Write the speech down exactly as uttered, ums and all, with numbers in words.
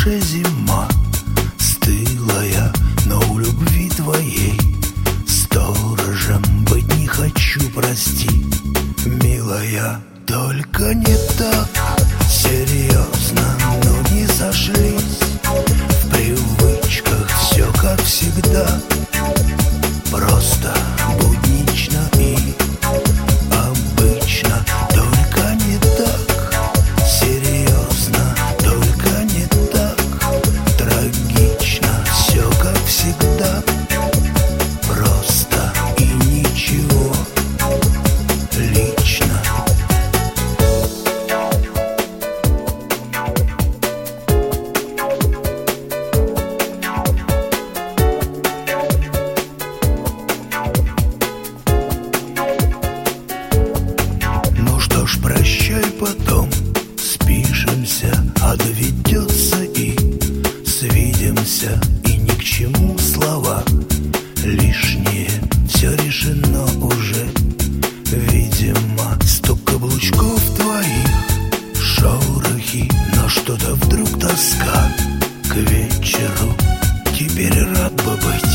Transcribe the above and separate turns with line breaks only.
душе зима стылая, но у любви твоей сторожем быть не хочу, прости, милая. Только не так серьезно, но не сошлись в привычках, все как всегда, просто буднично и обычно. Только не так серьезно, только не так трагично, все как всегда, просто и ничего лично. Прощай, потом спишемся, а доведется и свидимся. И ни к чему слова лишние, все решено уже, видимо. Стук каблучков твоих, шорохи, но что-то вдруг тоска к вечеру. Теперь рад бы быть